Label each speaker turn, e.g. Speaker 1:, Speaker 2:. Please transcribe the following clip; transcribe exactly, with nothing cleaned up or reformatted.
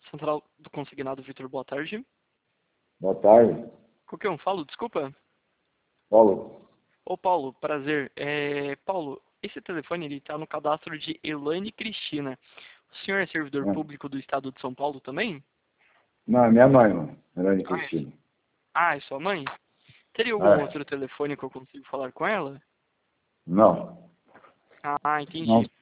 Speaker 1: Central do Consignado Vitor, boa tarde.
Speaker 2: Boa tarde.
Speaker 1: Com quem eu falo? Desculpa.
Speaker 2: Paulo.
Speaker 1: Ô, Paulo, prazer. É, Paulo, esse telefone ele está no cadastro de Elaine Cristina. O senhor é servidor
Speaker 2: É.
Speaker 1: público do Estado de São Paulo também?
Speaker 2: Não, é minha mãe, mano. Elaine
Speaker 1: Ah, é,
Speaker 2: Cristina.
Speaker 1: ah, é sua mãe? Teria algum
Speaker 2: É.
Speaker 1: outro telefone que eu consigo falar com ela?
Speaker 2: Não.
Speaker 1: Ah,
Speaker 2: Não
Speaker 1: entendi.